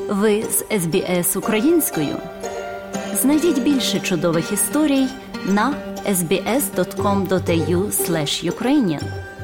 Ви з СБС українською. Знайдіть більше чудових історій на sbs.com.au/Ukrainian.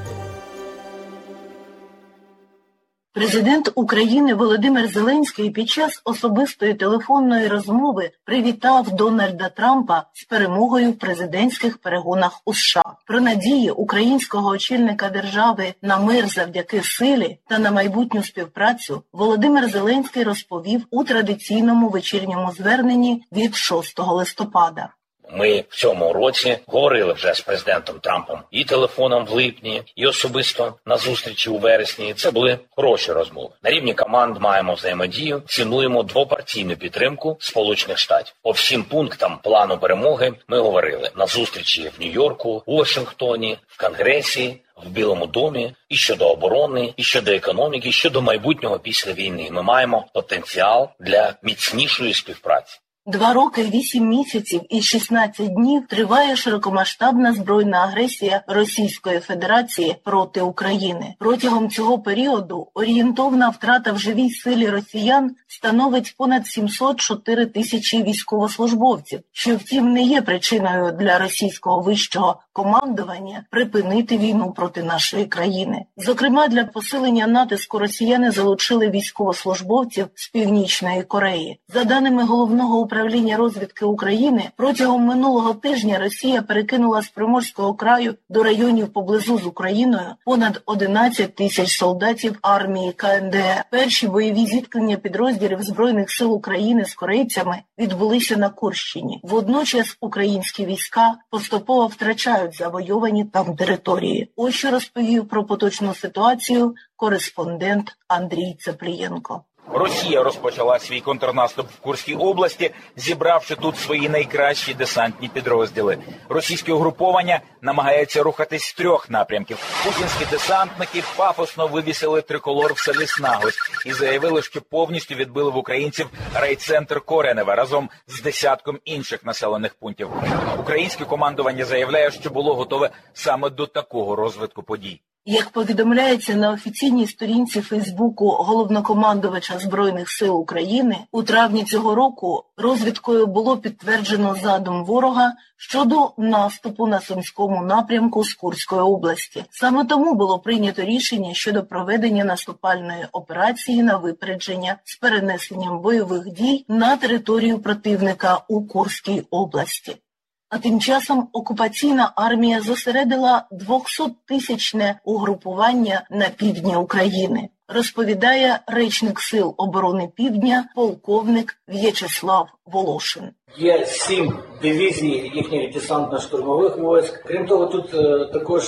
Президент України Володимир Зеленський під час особистої телефонної розмови привітав Дональда Трампа з перемогою в президентських перегонах у США. Про надії українського очільника держави на мир завдяки силі та на майбутню співпрацю Володимир Зеленський розповів у традиційному вечірньому зверненні від 6 листопада. Ми в цьому році говорили вже з президентом Трампом і телефоном в липні, і особисто на зустрічі у вересні. Це були хороші розмови. На рівні команд маємо взаємодію, цінуємо двопартійну підтримку Сполучених Штатів. По всім пунктам плану перемоги ми говорили на зустрічі в Нью-Йорку, у Вашингтоні, в Конгресі, в Білому домі, і щодо оборони, і щодо економіки, і щодо майбутнього після війни. Ми маємо потенціал для міцнішої співпраці. 2 роки, 8 місяців і 16 днів триває широкомасштабна збройна агресія Російської Федерації проти України. Протягом цього періоду орієнтовна втрата в живій силі росіян становить понад 704 тисячі військовослужбовців, що втім не є причиною для російського вищого командування припинити війну проти нашої країни. Зокрема, для посилення натиску росіяни залучили військовослужбовців з Північної Кореї. За даними Головного управління розвідки України, протягом минулого тижня Росія перекинула з Приморського краю до районів поблизу з Україною понад 11 тисяч солдатів армії КНДР. Перші бойові зіткнення підрозділів Збройних сил України з корейцями відбулися на Курщині. Водночас українські війська поступово втрачають завойовані там території. Ось що розповів про поточну ситуацію кореспондент Андрій Цеплієнко. Росія розпочала свій контрнаступ в Курській області, зібравши тут свої найкращі десантні підрозділи. Російське угруповання намагається рухатись з 3 напрямків. Путінські десантники пафосно вивісили триколор в селі Снагось і заявили, що повністю відбили в українців райцентр Кореневе разом з десятком інших населених пунктів. Українське командування заявляє, що було готове саме до такого розвитку подій. Як повідомляється на офіційній сторінці Фейсбуку головнокомандувача Збройних сил України, у травні цього року розвідкою було підтверджено задум ворога щодо наступу на Сумському напрямку з Курської області. Саме тому було прийнято рішення щодо проведення наступальної операції на випередження з перенесенням бойових дій на територію противника у Курській області. А тим часом окупаційна армія зосередила 200-тисячне угрупування на півдні України, розповідає речник Сил оборони Півдня полковник В'ячеслав Волошин. Є 7 дивізій їхніх десантно-штурмових військ. Крім того, тут також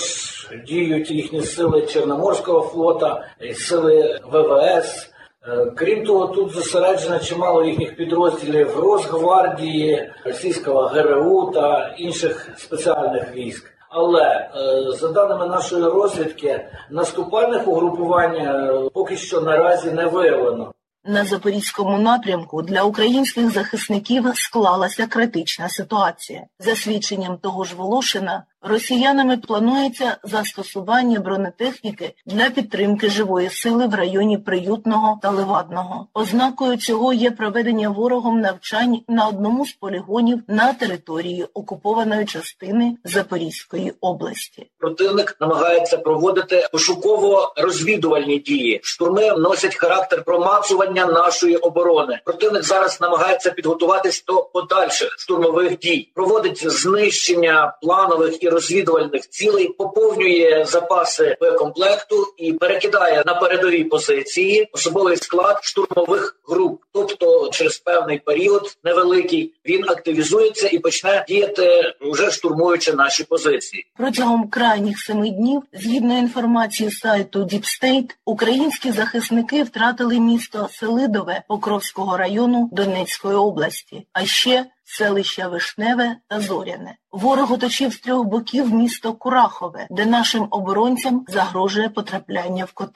діють їхні сили Чорноморського флота, сили ВВС. Крім того, тут зосереджено чимало їхніх підрозділів Росгвардії, російського ГРУ та інших спеціальних військ. Але, за даними нашої розвідки, наступальних угрупувань поки що наразі не виявлено. На Запорізькому напрямку для українських захисників склалася критична ситуація. За свідченням того ж Волошина, росіянами планується застосування бронетехніки для підтримки живої сили в районі Приютного та Левадного. Ознакою цього є проведення ворогом навчань на одному з полігонів на території окупованої частини Запорізької області. Противник намагається проводити пошуково-розвідувальні дії. Штурми носять характер промацування нашої оборони. Противник зараз намагається підготуватись до подальших штурмових дій. Проводить знищення планових і розвідувальних цілей, поповнює запаси боєкомплекту і перекидає на передові позиції особовий склад штурмових груп. Тобто через певний період невеликий він активізується і почне діяти, вже штурмуючи наші позиції. Протягом крайніх 7 днів, згідно інформації сайту Deep State, українські захисники втратили місто Селидове Покровського району Донецької області, а ще селища Вишневе та Зоряне. Ворог оточив з 3 боків місто Курахове, де нашим оборонцям загрожує потрапляння в котел.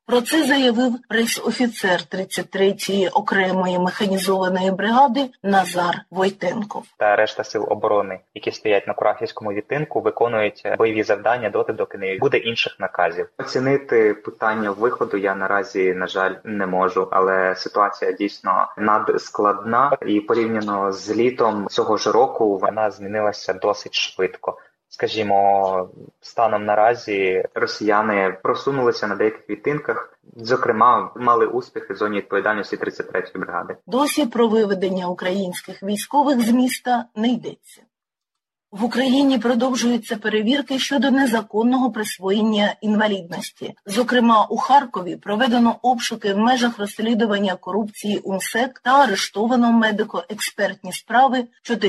Про це заявив прес-офіцер 33-ї окремої механізованої бригади Назар Войтенков. Та решта сил оборони, які стоять на Курахівському відтинку, виконують бойові завдання доти, доки не буде інших наказів. Оцінити питання виходу я наразі, на жаль, не можу, але ситуація дійсно надскладна і порівняно з літом цього ж року вона змінилася досить швидко. Скажімо, станом наразі росіяни просунулися на деяких відтинках, зокрема, мали успіхи в зоні відповідальності 33-ї бригади. Досі про виведення українських військових з міста не йдеться. В Україні продовжуються перевірки щодо незаконного присвоєння інвалідності. Зокрема, у Харкові проведено обшуки в межах розслідування корупції у МСЕК та арештовано медико-експертні справи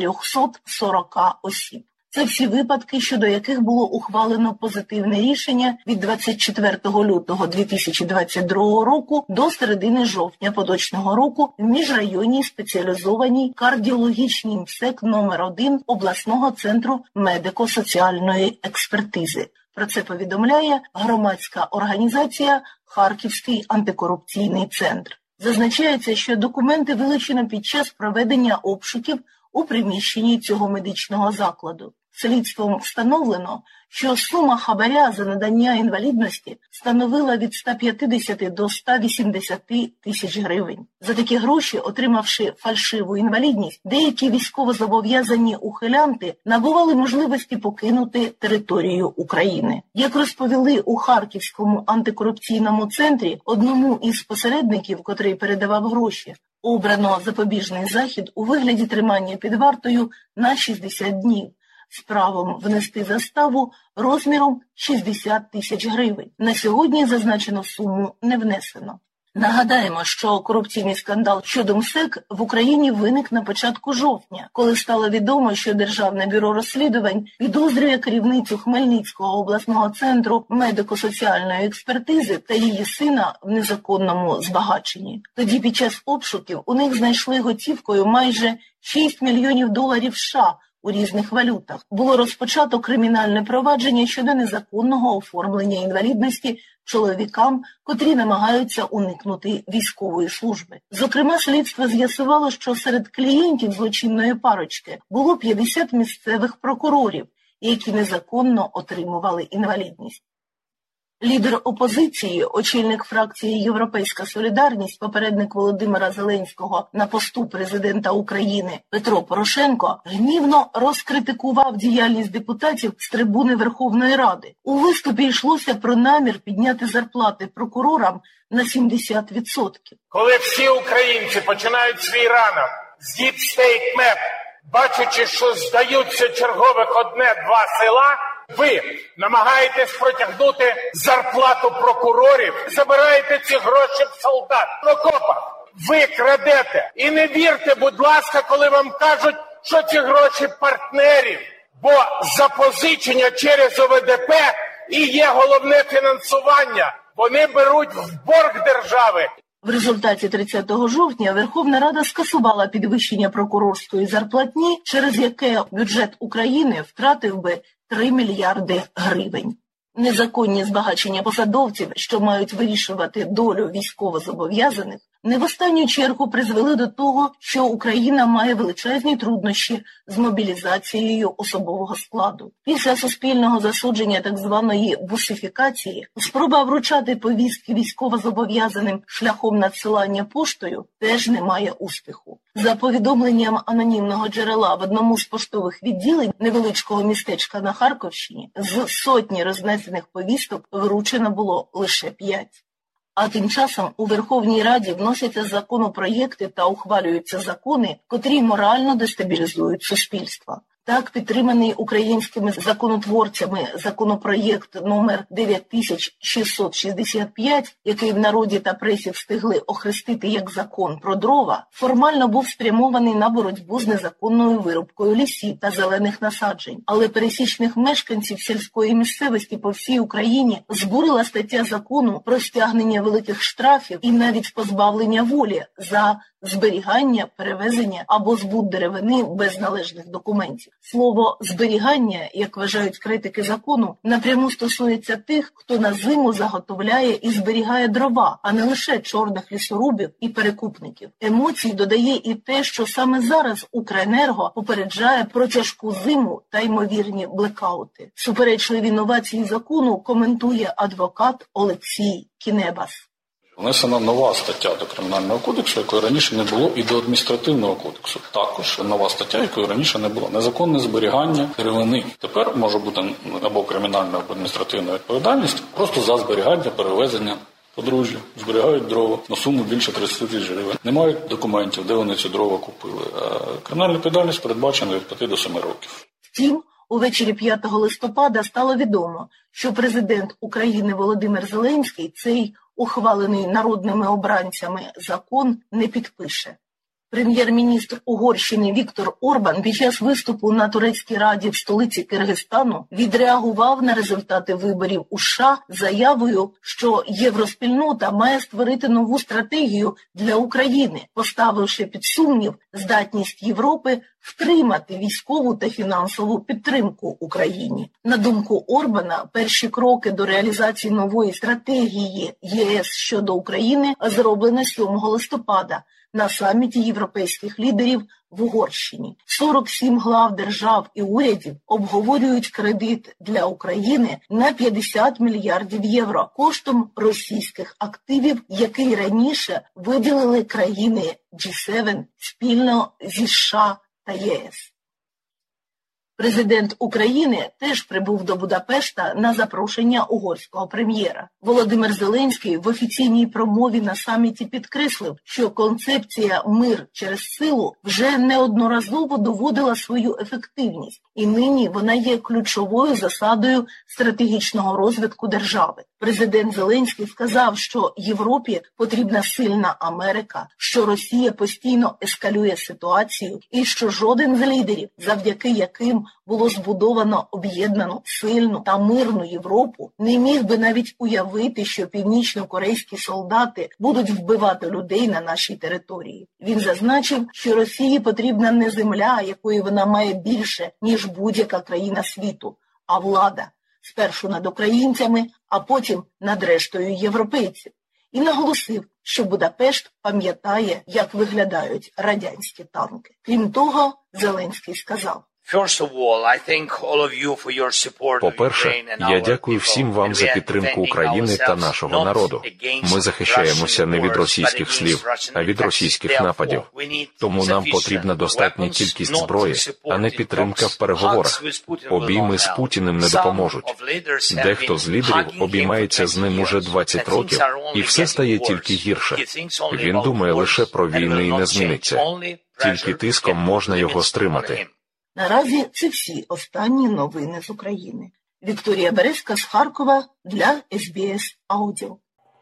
440 осіб. Це всі випадки, щодо яких було ухвалено позитивне рішення від 24 лютого 2022 року до середини жовтня поточного року в міжрайонній спеціалізованій кардіологічній МСЕК номер 1 обласного центру медико-соціальної експертизи. Про це повідомляє громадська організація «Харківський антикорупційний центр». Зазначається, що документи вилучено під час проведення обшуків у приміщенні цього медичного закладу. Слідством встановлено, що сума хабаря за надання інвалідності становила від 150 до 180 тисяч гривень. За такі гроші, отримавши фальшиву інвалідність, деякі військовозобов'язані ухилянти набували можливості покинути територію України. Як розповіли у Харківському антикорупційному центрі, одному із посередників, котрий передавав гроші, обрано запобіжний захід у вигляді тримання під вартою на 60 днів. З правом внести заставу розміром 60 тисяч гривень. На сьогодні зазначену суму не внесено. Нагадаємо, що корупційний скандал щодо МСЕК в Україні виник на початку жовтня, коли стало відомо, що Державне бюро розслідувань підозрює керівницю Хмельницького обласного центру медико-соціальної експертизи та її сина в незаконному збагаченні. Тоді під час обшуків у них знайшли готівкою майже 6 мільйонів доларів США у різних валютах. Було розпочато кримінальне провадження щодо незаконного оформлення інвалідності чоловікам, котрі намагаються уникнути військової служби. Зокрема, слідство з'ясувало, що серед клієнтів злочинної парочки було 50 місцевих прокурорів, які незаконно отримували інвалідність. Лідер опозиції, очільник фракції «Європейська солідарність», попередник Володимира Зеленського на посту президента України Петро Порошенко, гнівно розкритикував діяльність депутатів з трибуни Верховної Ради. У виступі йшлося про намір підняти зарплати прокурорам на 70%. Коли всі українці починають свій ранок з Deep State Map, бачачи, що здаються чергових 1-2 села, ви намагаєтесь протягнути зарплату прокурорів, забираєте ці гроші в солдат в окопах. Ви крадете. І не вірте, будь ласка, коли вам кажуть, що ці гроші партнерів, бо запозичення через ОВДП і є головне фінансування. Вони беруть в борг держави. В результаті 30 жовтня Верховна Рада скасувала підвищення прокурорської зарплатні, через яке бюджет України втратив би 3 мільярди гривень. Незаконні збагачення посадовців, що мають вирішувати долю військовозобов'язаних, не в останню чергу призвели до того, що Україна має величезні труднощі з мобілізацією особового складу. Після суспільного засудження так званої бусифікації, спроба вручати повістки військовозобов'язаним шляхом надсилання поштою теж не має успіху. За повідомленням анонімного джерела в одному з поштових відділень невеличкого містечка на Харківщині, з сотні рознесених повісток вручено було лише 5. А тим часом у Верховній Раді вносяться законопроєкти та ухвалюються закони, котрі морально дестабілізують суспільство. Так, підтриманий українськими законотворцями законопроєкт номер 9665, який в народі та пресі встигли охрестити як закон про дрова, формально був спрямований на боротьбу з незаконною вирубкою лісів та зелених насаджень. Але пересічних мешканців сільської місцевості по всій Україні збурила стаття закону про стягнення великих штрафів і навіть позбавлення волі за зберігання, перевезення або збут деревини без належних документів. Слово «зберігання», як вважають критики закону, напряму стосується тих, хто на зиму заготовляє і зберігає дрова, а не лише чорних лісорубів і перекупників. Емоцій додає і те, що саме зараз Укренерго попереджає про тяжку зиму та ймовірні блекаути. Суперечливі новації закону коментує адвокат Олексій Кінебас. Внесена нова стаття до Кримінального кодексу, якої раніше не було, і до Адміністративного кодексу. Також нова стаття, якої раніше не було. Незаконне зберігання деревини. Тепер може бути або кримінальна, або адміністративна відповідальність просто за зберігання, перевезення подружжя. Зберігають дрова на суму більше 30 тисяч гривень. Не мають документів, де вони ці дрова купили. Кримінальна відповідальність передбачена від 5 до 7 років. Втім, увечері 5 листопада стало відомо, що президент України Володимир Зеленський цей ухвалений народними обранцями закон не підпише. Прем'єр-міністр Угорщини Віктор Орбан під час виступу на Турецькій раді в столиці Киргизстану відреагував на результати виборів у США заявою, що євроспільнота має створити нову стратегію для України, поставивши під сумнів здатність Європи втримати військову та фінансову підтримку Україні. На думку Орбана, перші кроки до реалізації нової стратегії ЄС щодо України зроблено 7 листопада на саміті європейських лідерів в Угорщині. 47 глав держав і урядів обговорюють кредит для України на 50 мільярдів євро коштом російських активів, який раніше виділили країни G7 спільно зі США та ЄС. Президент України теж прибув до Будапешта на запрошення угорського прем'єра. Володимир Зеленський в офіційній промові на саміті підкреслив, що концепція «мир через силу» вже неодноразово доводила свою ефективність, і нині вона є ключовою засадою стратегічного розвитку держави. Президент Зеленський сказав, що Європі потрібна сильна Америка, що Росія постійно ескалює ситуацію і що жоден з лідерів, завдяки яким було збудовано об'єднану, сильну та мирну Європу, не міг би навіть уявити, що північно-корейські солдати будуть вбивати людей на нашій території. Він зазначив, що Росії потрібна не земля, якої вона має більше, ніж будь-яка країна світу, а влада. Спершу над українцями, а потім над рештою європейців. І наголосив, що Будапешт пам'ятає, як виглядають радянські танки. Крім того, Зеленський сказав: по-перше, я дякую всім вам за підтримку України та нашого народу. Ми захищаємося не від російських слів, а від російських нападів. Тому нам потрібна достатня кількість зброї, а не підтримка в переговорах. Обійми з Путіним не допоможуть. Дехто з лідерів обіймається з ним уже 20 років, і все стає тільки гірше. Він думає лише про війни і не зміниться. Тільки тиском можна його стримати. Наразі це всі останні новини з України. Вікторія Березка з Харкова для SBS Audio.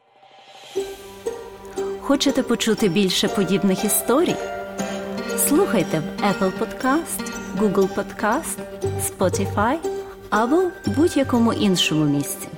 Хочете почути більше подібних історій? Слухайте в Apple Podcast, Google Podcast, Spotify або будь-якому іншому місці.